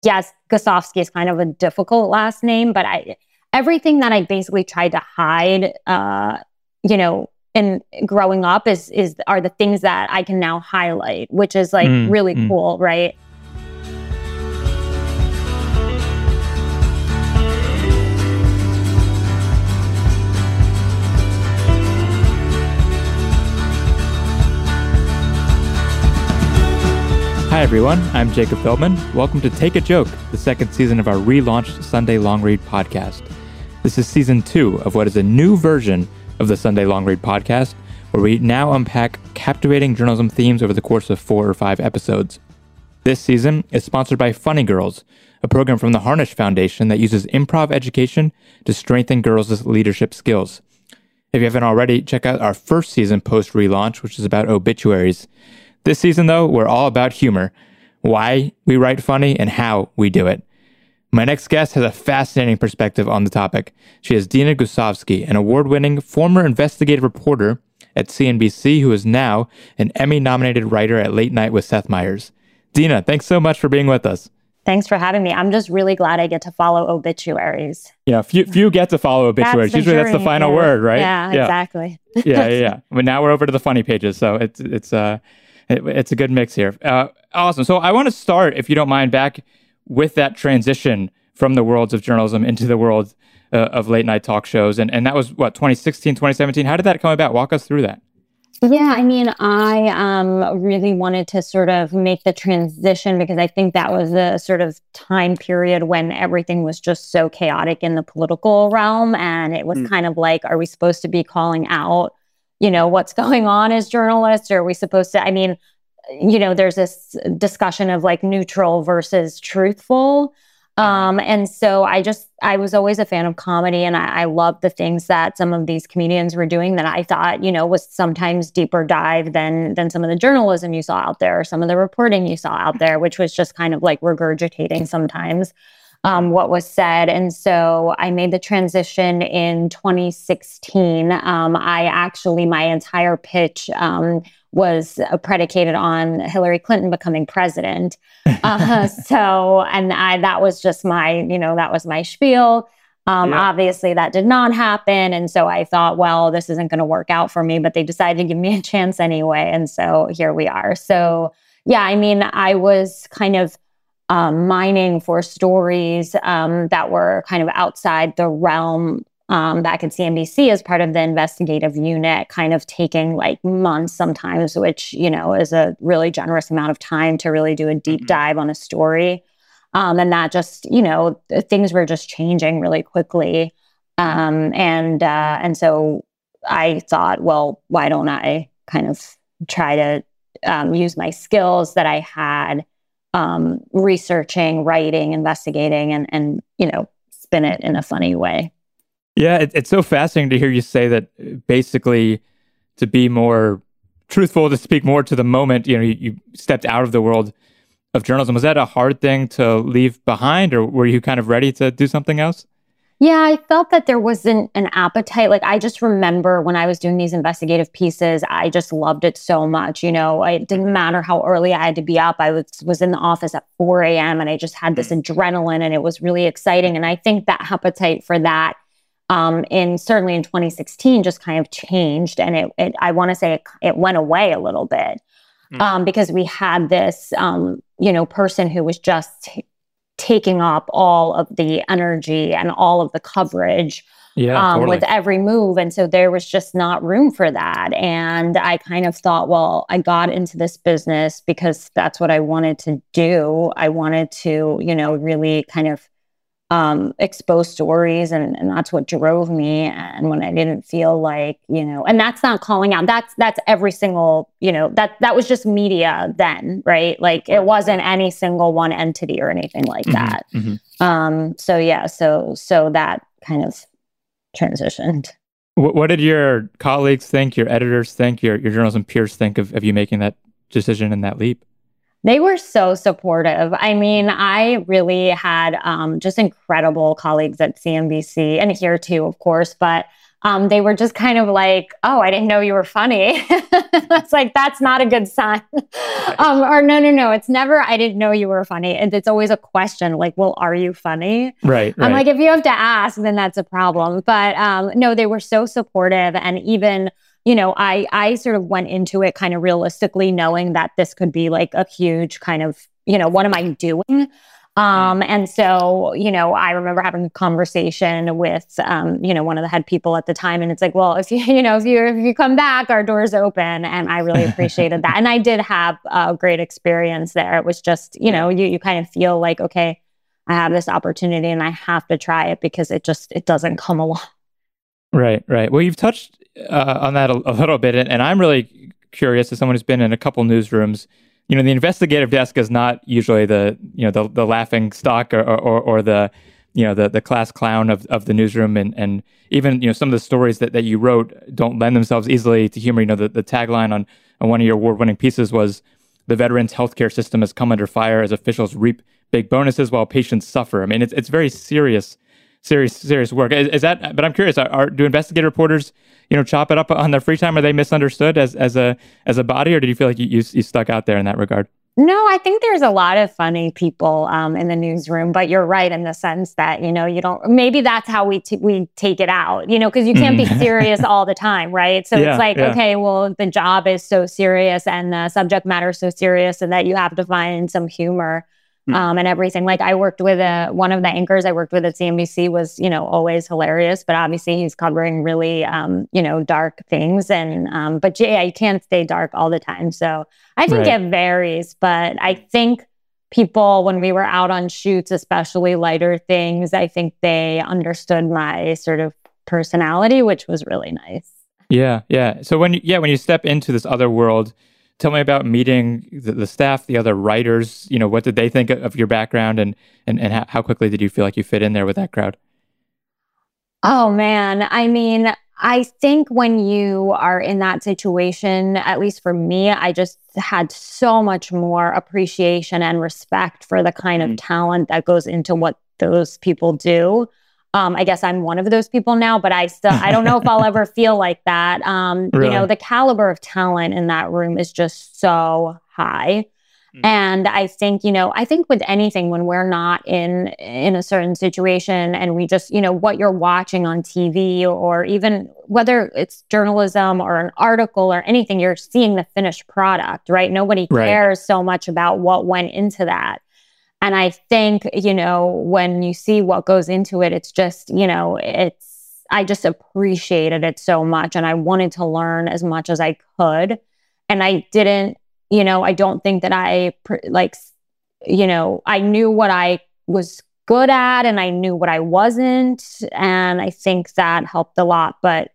yes, Gosofsky is kind of a difficult last name, but everything that I basically tried to hide, in growing up are the things that I can now highlight, which is like really cool, right? Hi everyone, I'm Jacob Feldman. Welcome to Take a Joke, the second season of our relaunched Sunday Long Read podcast. This is season 2 of what is a new version of the Sunday Long Read podcast, where we now unpack captivating journalism themes over the course of 4 or 5 episodes. This season is sponsored by Funny Girls, a program from the Harnish Foundation that uses improv education to strengthen girls' leadership skills. If you haven't already, check out our first season post-relaunch, which is about obituaries. This season, though, we're all about humor, why we write funny, and how we do it. My next guest has a fascinating perspective on the topic. She is Dina Gosofsky, an award-winning former investigative reporter at CNBC who is now an Emmy-nominated writer at Late Night with Seth Meyers. Dina, thanks so much for being with us. Thanks for having me. I'm just really glad I get to follow obituaries. Yeah, few get to follow obituaries. Usually that's the final word, right? Yeah, exactly. Yeah. But now we're over to the funny pages, so it's a good mix here. Awesome. So I want to start, if you don't mind, back with that transition from the worlds of journalism into the world of late night talk shows. And that was, 2016, 2017? How did that come about? Walk us through that. Yeah, I mean, I really wanted to sort of make the transition because I think that was a sort of time period when everything was just so chaotic in the political realm. And it was kind of like, are we supposed to be calling out what's going on as journalists? Or are we supposed to, there's this discussion of like neutral versus truthful. And so I was always a fan of comedy, and I loved the things that some of these comedians were doing that I thought, was sometimes deeper dive than some of the journalism you saw out there, or some of the reporting you saw out there, which was just kind of like regurgitating sometimes what was said. And so I made the transition in 2016. My entire pitch was predicated on Hillary Clinton becoming president. That was just that was my spiel. Obviously that did not happen. And so I thought, well, this isn't going to work out for me, but they decided to give me a chance anyway. And so here we are. So yeah, I was kind of mining for stories that were kind of outside the realm back at CNBC as part of the investigative unit, kind of taking like months sometimes, which, is a really generous amount of time to really do a deep dive on a story. And that just, things were just changing really quickly. And so I thought, well, why don't I kind of try to use my skills that I had researching, writing, investigating, and spin it in a funny way. Yeah, it's so fascinating to hear you say that basically to be more truthful, to speak more to the moment, you stepped out of the world of journalism. Was that a hard thing to leave behind, or were you kind of ready to do something else? Yeah, I felt that there wasn't an appetite. Like, I just remember when I was doing these investigative pieces, I just loved it so much. It didn't matter how early I had to be up. I was in the office at 4 a.m. and I just had this adrenaline, and it was really exciting. And I think that appetite for that certainly in 2016 just kind of changed. And I want to say it went away a little bit because we had this, person who was just taking up all of the energy and all of the coverage totally. with every move. And so there was just not room for that. And I kind of thought, well, I got into this business because that's what I wanted to do. I wanted to, really kind of expose stories, and that's what drove me. And when I didn't feel like, and that's not calling out, that's every single, that was just media then, right? Like, it wasn't any single one entity or anything like that. So that kind of transitioned. What did your colleagues think, your editors think, your journalism peers think of you making that decision and that leap? They were so supportive. I really had just incredible colleagues at CNBC, and here too, of course, but they were just kind of like, oh, I didn't know you were funny. It's like, that's not a good sign. Or no, it's never, I didn't know you were funny. And it's always a question like, well, are you funny? Right. I'm like, if you have to ask, then that's a problem. But no, they were so supportive. And even, I sort of went into it kind of realistically knowing that this could be like a huge kind of, what am I doing? And so, I remember having a conversation with, one of the head people at the time, and it's like, well, if you come back, our door's open. And I really appreciated that. And I did have a great experience there. It was just, you kind of feel like, okay, I have this opportunity and I have to try it because it doesn't come along. Right. Well, you've touched on that a little bit, and I'm really curious as someone who's been in a couple newsrooms. The investigative desk is not usually the laughing stock or the class clown of the newsroom, and even some of the stories that you wrote don't lend themselves easily to humor. The tagline on one of your award-winning pieces was, "The veterans' healthcare system has come under fire as officials reap big bonuses while patients suffer." I mean, it's very serious work. Is that? But I'm curious. Do investigative reporters, chop it up on their free time? Are they misunderstood as a body, or did you feel like you stuck out there in that regard? No, I think there's a lot of funny people in the newsroom, but you're right in the sense that you don't. Maybe that's how we take it out, because you can't be serious all the time, right? So it's like, okay, well, the job is so serious and the subject matter is so serious, and that you have to find some humor. And everything. Like I worked with one of the anchors I worked with at CNBC was, always hilarious, but obviously he's covering really, dark things. And, but you can't stay dark all the time. So I think it varies, but I think people, when we were out on shoots, especially lighter things, I think they understood my sort of personality, which was really nice. Yeah. So when you step into this other world, tell me about meeting the staff, the other writers. What did they think of your background, and how quickly did you feel like you fit in there with that crowd? Oh, man. I mean, I think when you are in that situation, at least for me, I just had so much more appreciation and respect for the kind of talent that goes into what those people do. I guess I'm one of those people now, but I don't know if I'll ever feel like that. Really? The caliber of talent in that room is just so high. And I think, with anything, when we're not in a certain situation and we just, what you're watching on TV, or even whether it's journalism or an article or anything, you're seeing the finished product, right? Nobody cares so much about what went into that. And I think, when you see what goes into it, it's just, I just appreciated it so much. And I wanted to learn as much as I could. And I didn't, I don't think that I knew what I was good at and I knew what I wasn't. And I think that helped a lot. But,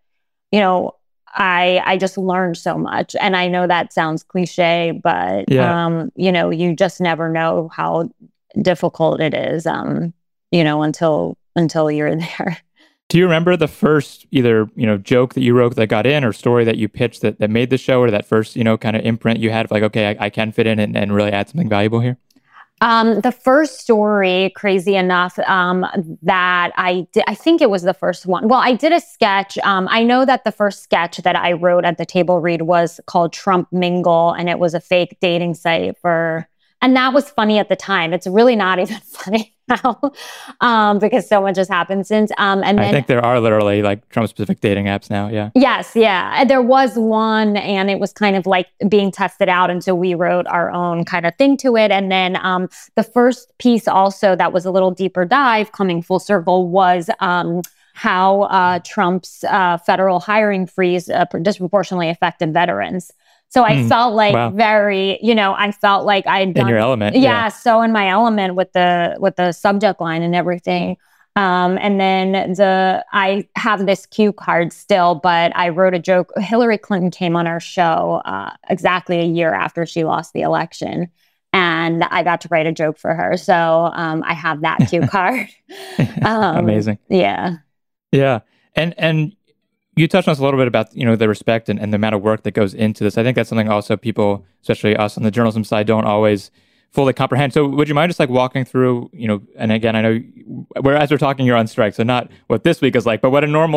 I just learned so much. And I know that sounds cliche, but, you just never know how difficult it is, until you're there. Do you remember the first either, joke that you wrote that got in, or story that you pitched that made the show, or that first, kind of imprint you had of like, okay, I can fit in and really add something valuable here? The first story, crazy enough, that I did, I think it was the first one. Well, I did a sketch. I know that the first sketch that I wrote at the table read was called Trump Mingle, and it was a fake dating site and that was funny at the time. It's really not even funny now, because so much has happened since. And then, I think there are literally like Trump-specific dating apps now. Yeah. Yes. Yeah. There was one, and it was kind of like being tested out, and so we wrote our own kind of thing to it. And then the first piece also that was a little deeper dive, coming full circle, was how Trump's federal hiring freeze disproportionately affected veterans. So I felt like very, I felt like I'd done, in your element. Yeah, so in my element with the subject line and everything. And then I have this cue card still, but I wrote a joke. Hillary Clinton came on our show exactly a year after she lost the election, and I got to write a joke for her. So I have that cue card. Amazing. Yeah. Yeah. And you touched on us a little bit about, the respect and the amount of work that goes into this. I think that's something also people, especially us on the journalism side, don't always fully comprehend. So would you mind just like walking through, and again, I know as we're talking, you're on strike, so not what this week is like, but what a normal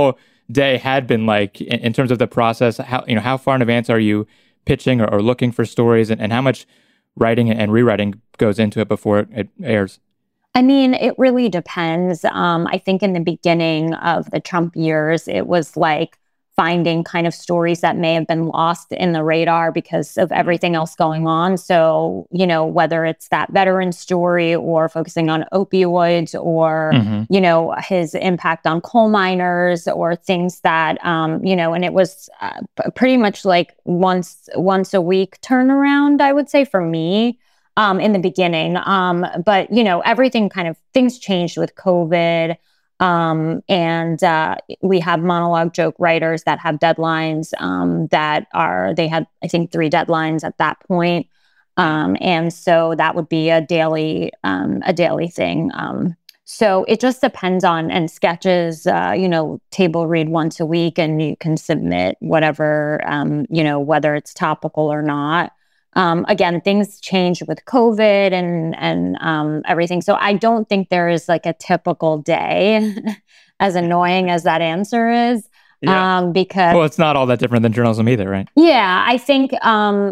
day had been like in terms of the process. How far in advance are you pitching or looking for stories, and how much writing and rewriting goes into it before it airs? I mean, it really depends. I think in the beginning of the Trump years, it was like finding kind of stories that may have been lost in the radar because of everything else going on. So, whether it's that veteran story or focusing on opioids or, his impact on coal miners or things that, and it was pretty much like once a week turnaround, I would say, for me. In the beginning. But, everything things changed with COVID. And we have monologue joke writers that have deadlines they had, I think, 3 deadlines at that point. And so that would be a daily thing. So it just depends on, and sketches, table read once a week, and you can submit whatever, whether it's topical or not. Again, things change with COVID and everything. So I don't think there is like a typical day, as annoying as that answer is. Yeah. Because it's not all that different than journalism either, right? Yeah, I think I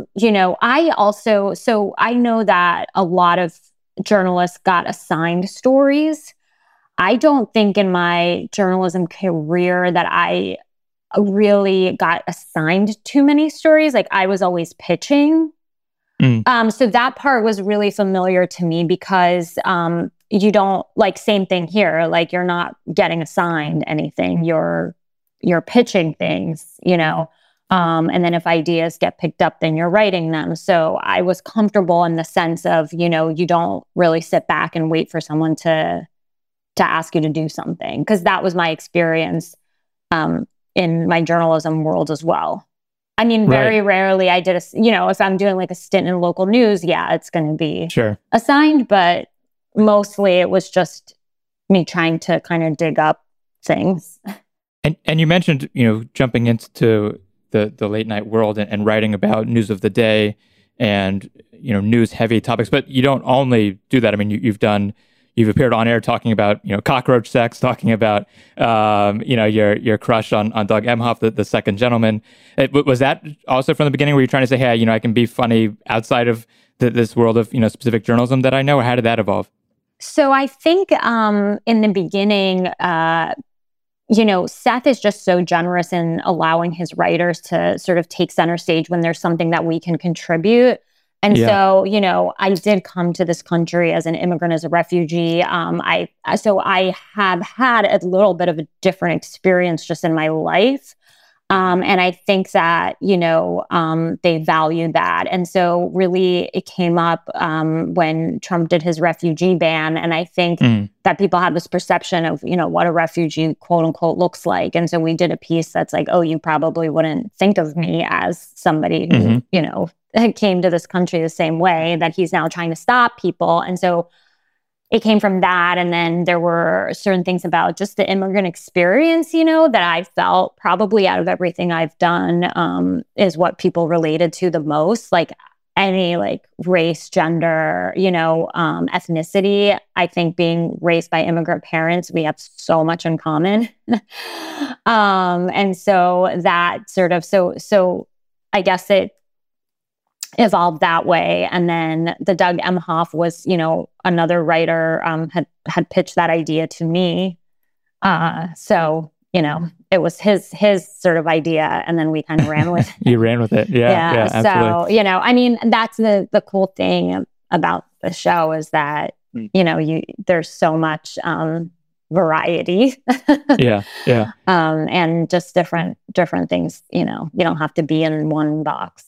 know that a lot of journalists got assigned stories. I don't think in my journalism career that I really got assigned too many stories. Like, I was always pitching. So that part was really familiar to me because you don't, like, same thing here. Like, you're not getting assigned anything. You're pitching things, and then if ideas get picked up, then you're writing them. So I was comfortable in the sense of, you don't really sit back and wait for someone to ask you to do something, because that was my experience in my journalism world as well. I mean, very rarely I did if I'm doing like a stint in local news, it's going to be assigned, but mostly it was just me trying to kind of dig up things. And you mentioned, jumping into the late night world and writing about news of the day and, news heavy topics, but you don't only do that. I mean, you've appeared on air talking about, cockroach sex, talking about, your crush on Doug Emhoff, the second gentleman. Was that also from the beginning where you're trying to say, hey, I can be funny outside of this world of, specific journalism that I know, or how did that evolve? So I think in the beginning, Seth is just so generous in allowing his writers to sort of take center stage when there's something that we can contribute. And so, I did come to this country as an immigrant, as a refugee. I have had a little bit of a different experience just in my life. And I think that, they value that. And so really it came up when Trump did his refugee ban. And I think that people have this perception of, what a refugee, quote unquote, looks like. And so we did a piece that's like, oh, you probably wouldn't think of me as somebody who, came to this country the same way, that he's now trying to stop people. And so it came from that. And then there were certain things about just the immigrant experience, that I felt probably out of everything I've done is what people related to the most. Like any race, gender, ethnicity. I think being raised by immigrant parents, we have so much in common. And so that sort of, so I guess it evolved that way. And then the Doug Emhoff was, another writer had pitched that idea to me. So, it was his sort of idea, and then we kind of ran with it. You ran with it. Yeah. So, I mean, that's the cool thing about the show is that, there's so much variety. Yeah. And just different things, you don't have to be in one box.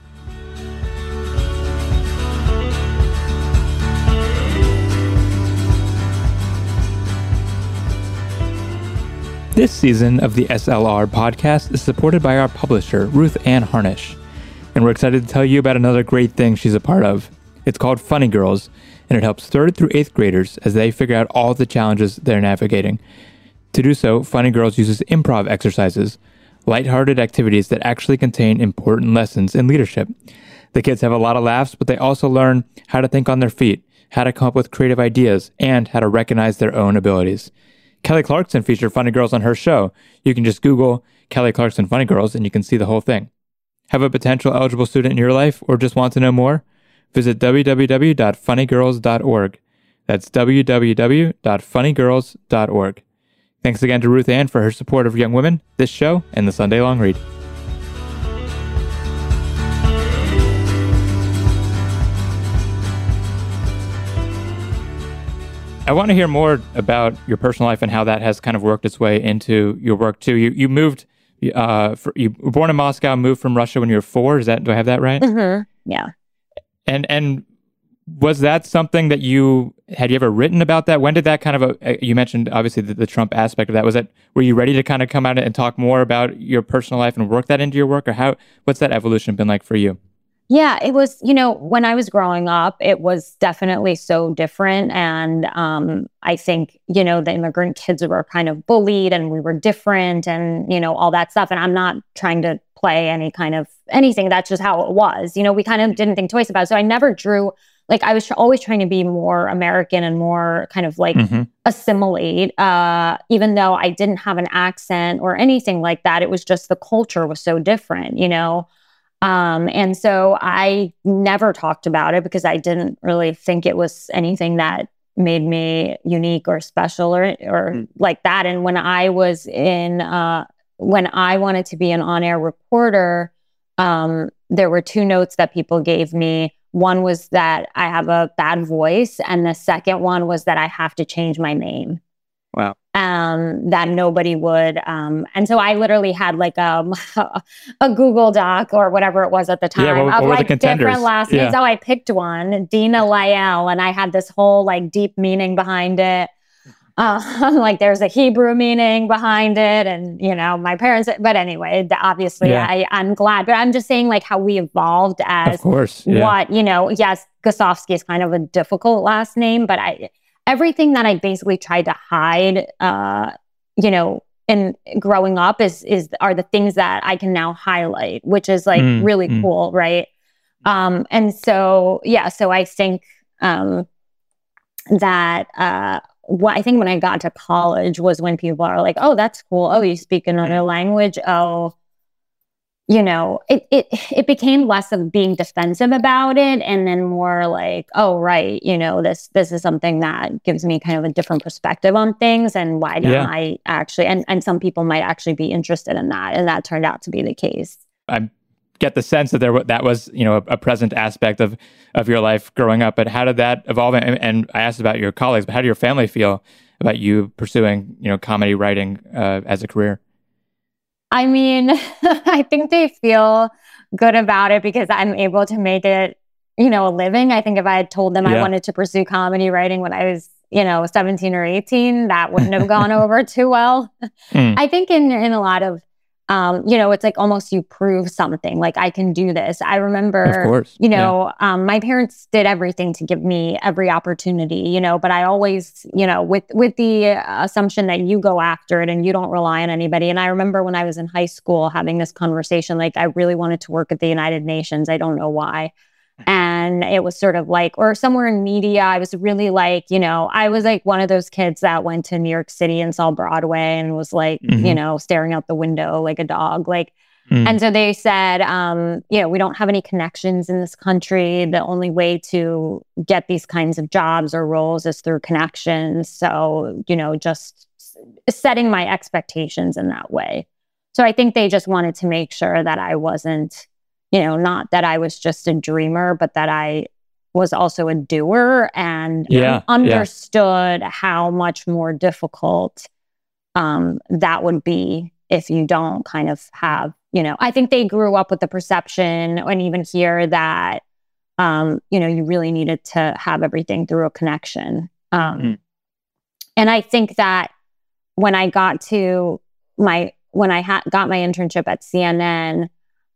This season of the SLR podcast is supported by our publisher, Ruth Ann Harnish. And we're excited to tell you about another great thing she's a part of. It's called Funny Girls, and it helps 3rd through 8th graders as they figure out all the challenges they're navigating. To do so, Funny Girls uses improv exercises, lighthearted activities that actually contain important lessons in leadership. The kids have a lot of laughs, but they also learn how to think on their feet, how to come up with creative ideas, and how to recognize their own abilities. Kelly Clarkson featured Funny Girls on her show. You can just Google Kelly Clarkson Funny Girls and you can see the whole thing. Have a potential eligible student in your life or just want to know more? Visit www.funnygirls.org. That's www.funnygirls.org. Thanks again to Ruth Ann for her support of young women, this show, and the Sunday Long Read. I want to hear more about your personal life and how that has kind of worked its way into your work too. You moved, you were born in Moscow, moved from Russia when you were 4. Do I have that right? Mm-hmm. Yeah. And was that something that had you ever written about that? When did that kind of, you mentioned obviously the Trump aspect of that. Were you ready to kind of come out and talk more about your personal life and work that into your work, or what's that evolution been like for you? Yeah, it was, when I was growing up, it was definitely so different. And I think, the immigrant kids were kind of bullied and we were different and, all that stuff. And I'm not trying to play any kind of anything. That's just how it was. We kind of didn't think twice about it. So I never drew, I was always trying to be more American and more kind of assimilate, even though I didn't have an accent or anything like that. It was just the culture was so different, And so I never talked about it because I didn't really think it was anything that made me unique or special or like that. And when I was when I wanted to be an on-air reporter, there were 2 notes that people gave me. One was that I have a bad voice, and the second one was that I have to change my name. Wow. That nobody would. And so I literally had a Google Doc or whatever it was at the time what were the contenders? Different last names. So I picked one, Dina Lyell, and I had this whole deep meaning behind it. There's a Hebrew meaning behind it, and my parents. But anyway, obviously, I'm glad. But I'm just saying, how we evolved as, of course, yeah. Yes, Gosofsky is kind of a difficult last name, but everything that I basically tried to hide, in growing up are the things that I can now highlight, which is really cool, right? And so so I think that I think when I got to college was when people are like, "Oh, that's cool. Oh, you speak another language. Oh." It became less of being defensive about it and then more oh, right, this is something that gives me kind of a different perspective on things, and why don't I actually, and some people might actually be interested in that, and that turned out to be the case. I get the sense that that was, a present aspect of your life growing up, but how did that evolve? And I asked about your colleagues, but how did your family feel about you pursuing, comedy writing as a career? I mean, I think they feel good about it because I'm able to make it, a living. I think if I had told them I wanted to pursue comedy writing when I was, 17 or 18, that wouldn't have gone over too well. I think in a lot of, it's almost you prove something, I can do this. I remember, of course. My parents did everything to give me every opportunity, but I always, with the assumption that you go after it and you don't rely on anybody. And I remember when I was in high school having this conversation, I really wanted to work at the United Nations. I don't know why. And it was sort of or somewhere in media, I was really I was one of those kids that went to New York City and saw Broadway and was staring out the window like a dog. And so they said, we don't have any connections in this country. The only way to get these kinds of jobs or roles is through connections. So, just setting my expectations in that way. So I think they just wanted to make sure that I wasn't, not that I was just a dreamer, but that I was also a doer and understood how much more difficult that would be if you don't kind of have, I think they grew up with the perception and even here that, you really needed to have everything through a connection. And I think that when I got to when I got my internship at CNN,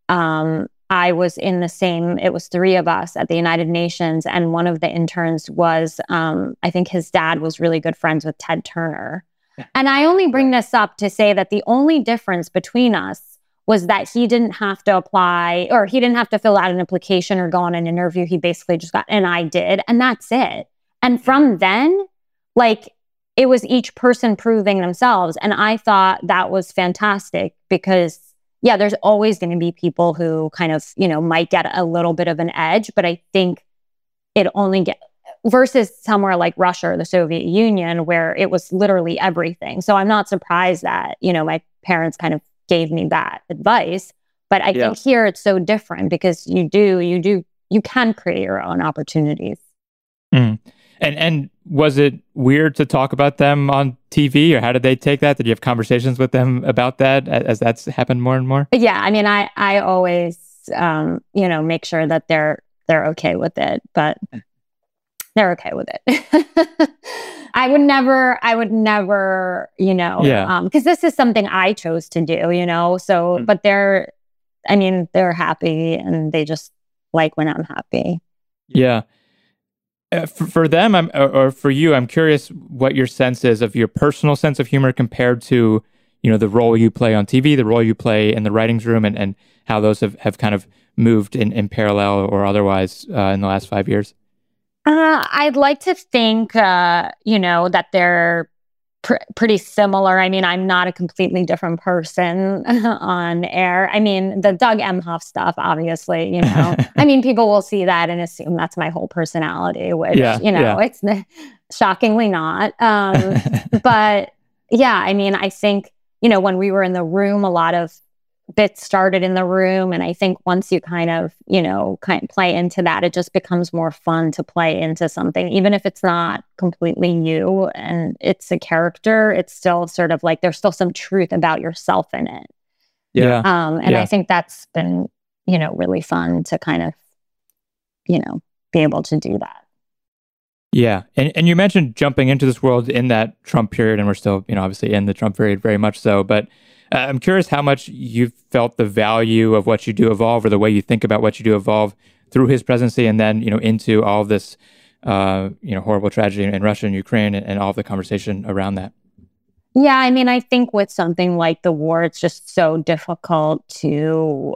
I was in it was 3 of us at the United Nations. And one of the interns was, I think his dad was really good friends with Ted Turner. And I only bring this up to say that the only difference between us was that he didn't have to apply or he didn't have to fill out an application or go on an interview. He basically just got, and I did. And that's it. And from then, it was each person proving themselves. And I thought that was fantastic because, yeah, there's always going to be people who kind of, might get a little bit of an edge, but I think it only versus somewhere like Russia or the Soviet Union, where it was literally everything. So I'm not surprised that, my parents kind of gave me that advice. But I think here it's so different because you can create your own opportunities. Mm. And was it weird to talk about them on TV, or how did they take that? Did you have conversations with them about that as that's happened more and more? Yeah, I mean, I always, make sure that they're okay with it, but they're okay with it. I would never, because this is something I chose to do, so, but they're happy and they just like when I'm happy. Yeah. For them, or for you, I'm curious what your sense is of your personal sense of humor compared to, the role you play on TV, the role you play in the writings room, and how those have kind of moved in parallel or otherwise in the last 5 years. I'd like to think, that they're pretty similar. I mean, I'm not a completely different person on air. I mean, the Doug Emhoff stuff, obviously, people will see that and assume that's my whole personality, which, it's shockingly not. But yeah, I think, when we were in the room, a lot of bits started in the room. And I think once you kind of play into that, it just becomes more fun to play into something, even if it's not completely you and it's a character, it's still sort of like, there's still some truth about yourself in it. Yeah. I think that's been, really fun to kind of, be able to do that. Yeah. And you mentioned jumping into this world in that Trump period, and we're still, obviously in the Trump period very much so, but I'm curious how much you felt the value of what you do evolve, or the way you think about what you do evolve through his presidency, and then, into all of this, horrible tragedy in Russia and Ukraine, and all of the conversation around that. Yeah, I think with something like the war, it's just so difficult to,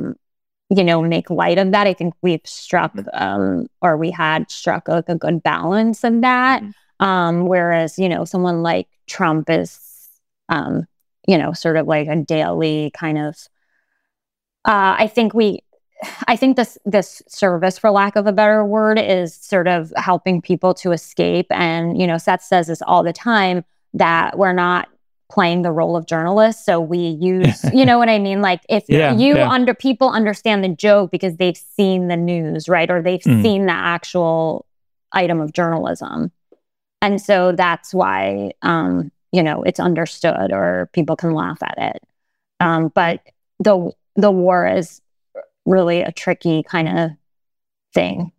make light of that. I think we've struck, or we had struck a good balance of that. Whereas, someone like Trump is, sort of like a daily kind of, I think this service, for lack of a better word, is sort of helping people to escape. And, Seth says this all the time, that we're not playing the role of journalists. So we use, you know what I mean? Like if people understand the joke because they've seen the news, right? Or they've seen the actual item of journalism. And so that's why, it's understood, or people can laugh at it. But the war is really a tricky kind of thing,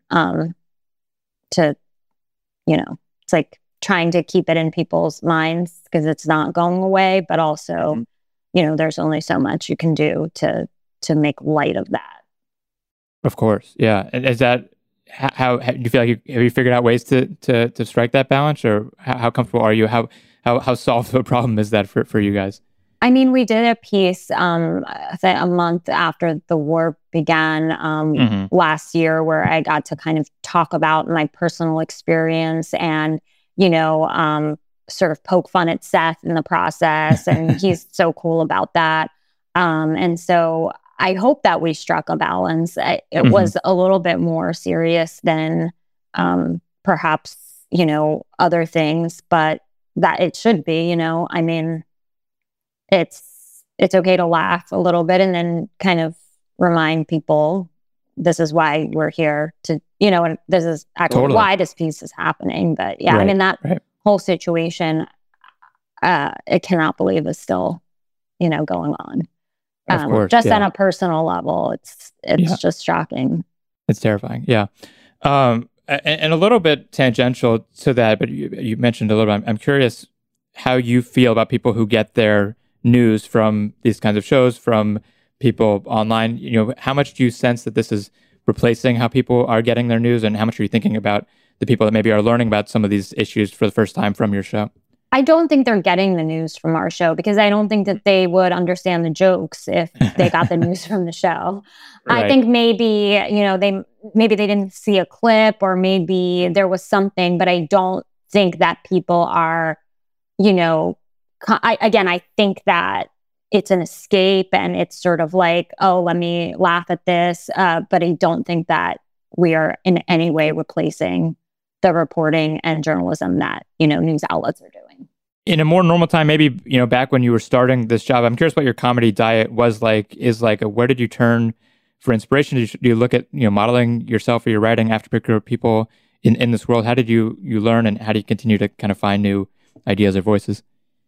to, it's like trying to keep it in people's minds because it's not going away, but also, there's only so much you can do to make light of that. Of course. Yeah. And is that how do you feel like have you figured out ways to strike that balance, or how comfortable are you? How solved of a problem is that for you guys? We did a piece a month after the war began last year, where I got to kind of talk about my personal experience and, sort of poke fun at Seth in the process. And he's so cool about that. And so I hope that we struck a balance. It was a little bit more serious than perhaps, other things, but that it should be, it's okay to laugh a little bit and then kind of remind people this is why we're here to, and this is actually why this piece is happening. But yeah, that whole situation, I cannot believe is still, going on. Of course, just on a personal level, it's just shocking. It's terrifying. Yeah. And a little bit tangential to that, but you mentioned a little bit, I'm curious how you feel about people who get their news from these kinds of shows, from people online. How much do you sense that this is replacing how people are getting their news, and how much are you thinking about the people that maybe are learning about some of these issues for the first time from your show? I don't think they're getting the news from our show, because I don't think that they would understand the jokes if they got the news from the show. Right. I think maybe, they didn't see a clip, or maybe there was something, but I don't think that people are, I think that it's an escape and it's sort of like, oh, let me laugh at this. But I don't think that we are in any way replacing the reporting and journalism that, news outlets are doing. In a more normal time, maybe, back when you were starting this job, I'm curious what your comedy diet was like, where did you turn for inspiration? Do you look at, modeling yourself or your writing after particular people in this world? How did you learn, and how do you continue to kind of find new ideas or voices?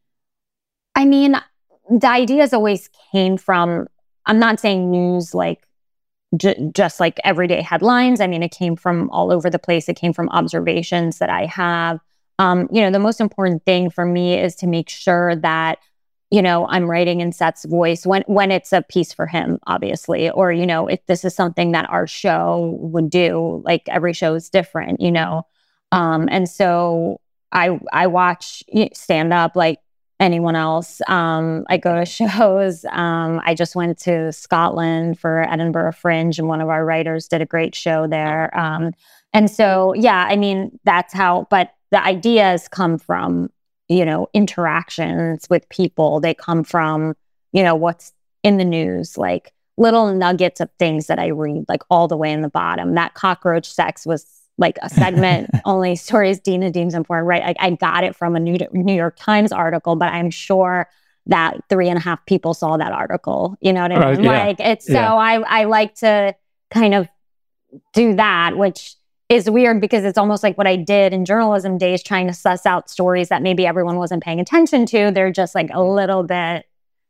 I mean, the ideas always came from, I'm not saying news like just like everyday headlines. I mean, it came from all over the place. It came from observations that I have. The most important thing for me is to make sure that, I'm writing in Seth's voice when it's a piece for him, obviously, or, if this is something that our show would do, like every show is different, and so I watch stand up like anyone else. I go to shows. I just went to Scotland for Edinburgh Fringe, and one of our writers did a great show there. And so, yeah, I mean, that's how, but the ideas come from, interactions with people. They come from, what's in the news, like little nuggets of things that I read, like all the way in the bottom. That cockroach sex was like a segment, only stories Dina deems important, right? I got it from a New York Times article, but I'm sure that 3.5 people saw that article. You know what I mean? Yeah. Like it's so I like to kind of do that, which is weird because it's almost like what I did in journalism days, trying to suss out stories that maybe everyone wasn't paying attention to. They're just like a little bit,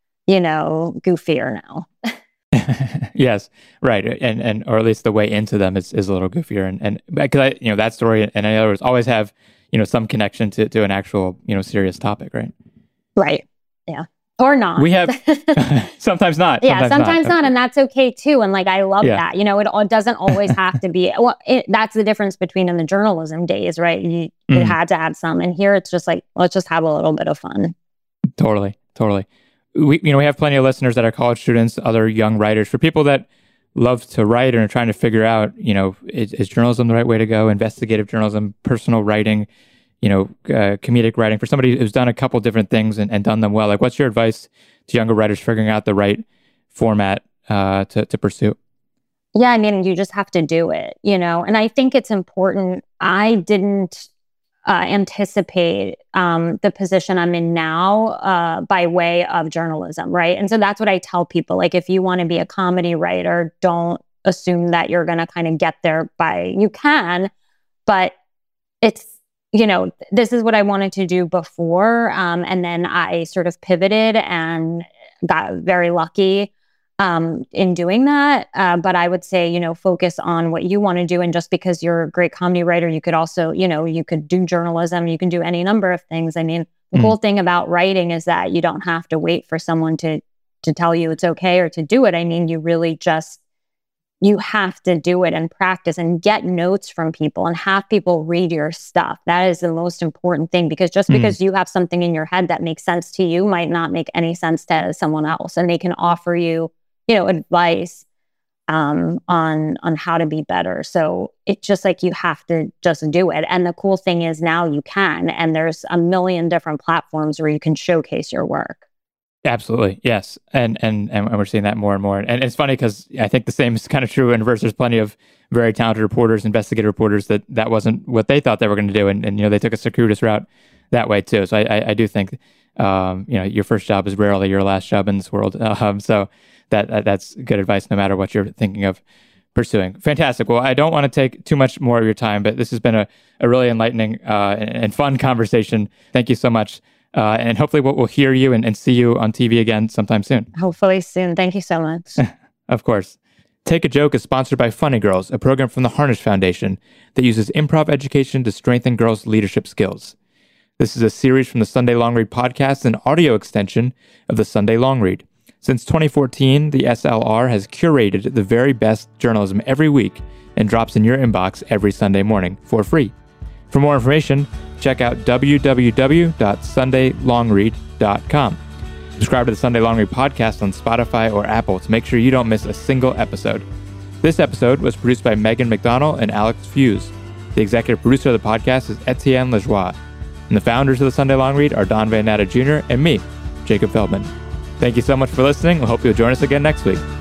goofier now. Yes, right, and or at least the way into them is a little goofier, and because that story and any others always have some connection to an actual serious topic, right? Right. Yeah. Or not. We have sometimes not. Yeah, sometimes not, and that's okay too. And like I love that. It doesn't always have to be. Well, that's the difference between in the journalism days, right? You had to add some, and here it's just like let's just have a little bit of fun. Totally. We have plenty of listeners that are college students, other young writers. For people that love to write and are trying to figure out, is journalism the right way to go? Investigative journalism, personal writing, comedic writing. For somebody who's done a couple different things and done them well, like what's your advice to younger writers figuring out the right format to pursue? Yeah, I mean, you just have to do it, and I think it's important. I didn't anticipate the position I'm in now by way of journalism, right? And so that's what I tell people. Like, if you want to be a comedy writer, don't assume that you're going to kind of get there you can, but it's, this is what I wanted to do before. And then I sort of pivoted and got very lucky in doing that. But I would say, focus on what you want to do. And just because you're a great comedy writer, you could also, you could do journalism, you can do any number of things. I mean, the cool thing about writing is that you don't have to wait for someone to tell you it's okay or to do it. I mean, you have to do it and practice and get notes from people and have people read your stuff. That is the most important thing, because just because you have something in your head that makes sense to you might not make any sense to someone else. And they can offer you, advice on how to be better. So it's just like you have to just do it. And the cool thing is now you can, and there's a million different platforms where you can showcase your work. Absolutely, yes, and we're seeing that more and more. And it's funny because I think the same is kind of true in verse. There's plenty of very talented reporters, investigative reporters that wasn't what they thought they were going to do, and they took a circuitous route that way too. So I do think your first job is rarely your last job in this world. So that's good advice, no matter what you're thinking of pursuing. Fantastic. Well, I don't want to take too much more of your time, but this has been a really enlightening and fun conversation. Thank you so much. And hopefully we'll hear you and see you on TV again sometime soon. Hopefully soon. Thank you so much. Of course. Take a Joke is sponsored by Funny Girls, a program from the Harnish Foundation that uses improv education to strengthen girls' leadership skills. This is a series from the Sunday Long Read podcast, an audio extension of the Sunday Long Read. Since 2014, the SLR has curated the very best journalism every week and drops in your inbox every Sunday morning for free. For more information, check out www.sundaylongread.com. Subscribe to the Sunday Long Read podcast on Spotify or Apple to make sure you don't miss a single episode. This episode was produced by Megan McDonnell and Alex Fuse. The executive producer of the podcast is Etienne Lajoie. And the founders of the Sunday Long Read are Don Van Natta Jr. and me, Jacob Feldman. Thank you so much for listening. We hope you'll join us again next week.